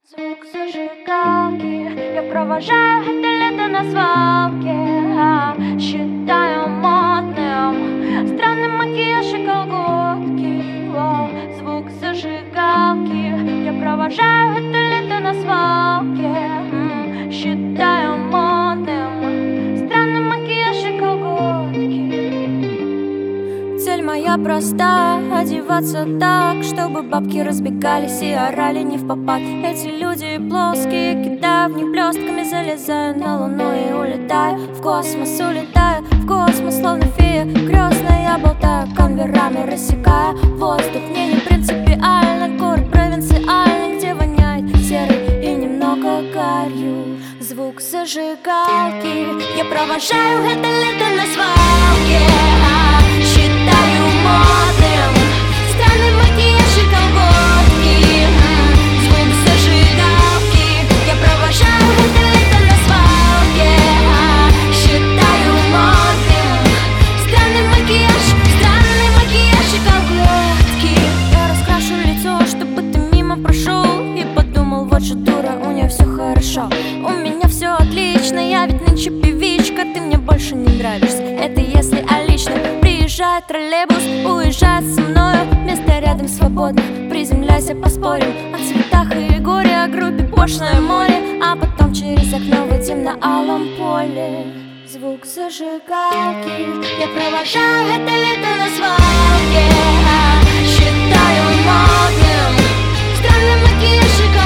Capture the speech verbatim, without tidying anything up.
Звук зажигалки, я провожаю это лето на свалке. Считаю модным странный макияж и колготки. Воу. Звук зажигалки, я провожаю это лето на свалке. М, Считаю модным странный макияж и колготки. Цель моя проста — одеваться так, чтобы бабки разбегались и орали не впопад. Эти люди плоские, кидаю в них блестками, залезаю на луну и улетаю в космос, улетаю в космос, словно фея крестная. Я болтаю конверами, рассекая воздух. Мне не принципиально, город провинциальный, где воняет серой и немного гарью. Звук зажигалки, я провожаю это лето на свалке. Считаю модным странный макияж и колготки. Звук зажигалки, я провожаю это лето на свалке. Считаю модным странный макияж, странный макияж и колготки. Я раскрашу лицо, чтобы ты мимо прошел и подумал: вот же дура, у нее все хорошо. У меня все отлично, я ведь нынче певичка. Ты мне больше не нравишься, это если о личном. Приезжает троллейбус, уезжает со мною, место рядом свободно. Приземляйся, поспорим о цветах и горе, о группе пошлое море, а потом через окно выйдем на алом поле. Звук зажигалки, я провожаю это лето на свалке. Считаю модным странный макияж и